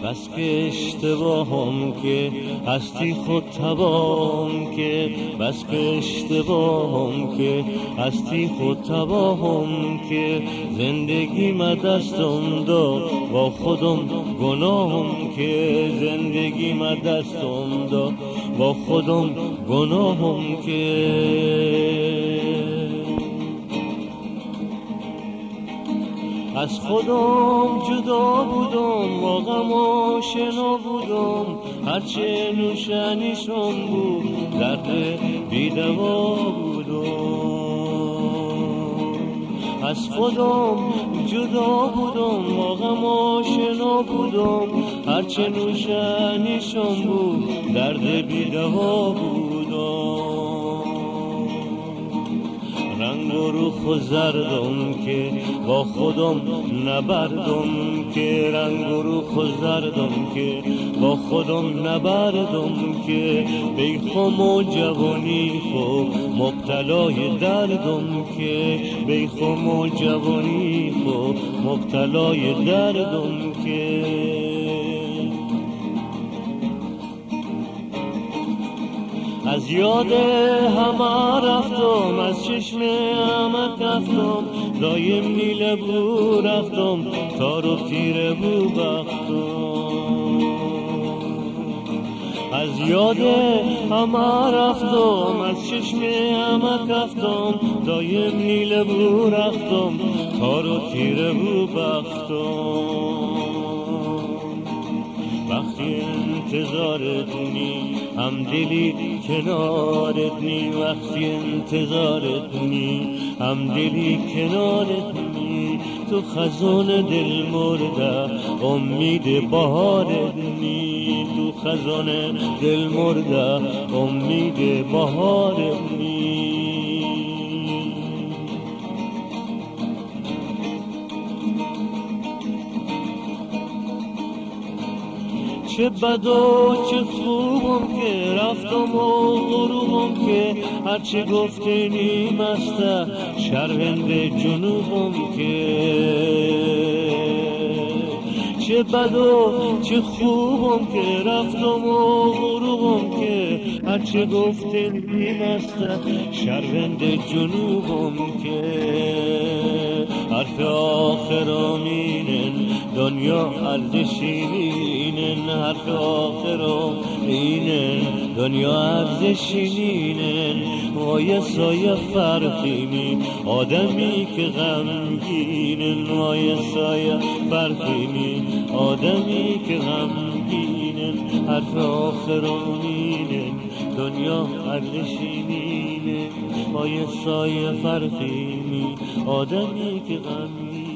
بس که اشتباهم که هستی خود تباهم که بس که اشتباهم که هستی خود تباهم که زندگی دستم داد با خودم گناهم که زندگی دستم داد با خودم گناهم که از خودم جدا بودم با غم آشنا بودم هرچه نوشنیشم بود درد بی‌دوا بودم از خودم جدا بودم با غم آشنا بودم هرچه نوشنیشم بود درد بی‌دوا بودم رنگ و روخ و زردم که با خودم نبردم که رنگ و روخ و زردم که با خودم نبردم که بیخم و جوانی خو مبتلای دردم که بیخم و جوانی خو مبتلای دردم که از یاد همه رفتم از چشم همه کفتم دایم نیل بو رفتم تار و تیره بو بختم از یاد همه رفتم از چشم همه کفتم دایم نیل بو رفتم تار و تیره بو بختم وقتی انتظارت نی هم دلی کنارت نی وقتی انتظارت نی هم دلی کنارت نی تو خزان دل مرده امید بهارت نی تو خزان دل مرده امید بهارت نی چه بد و چه خوبم که رفتم و غروبم که هرچه گفته نیمسته شرمند جنوبم که چه بد و چه خوبم که رفتم و غروبم که هرچه گفته نیمسته شرمند جنوبم که حرف آخرانینن دنیا ارزشینن حرف آخرانینن دنیا ارزشینن وای سایه فرقینی آدمی که غمگینن وای سایه فرقینی آدمی که غمگینن حرف آخرانینن دنیا ارزشینن وای سایه فرقینی آدمی که غمگینن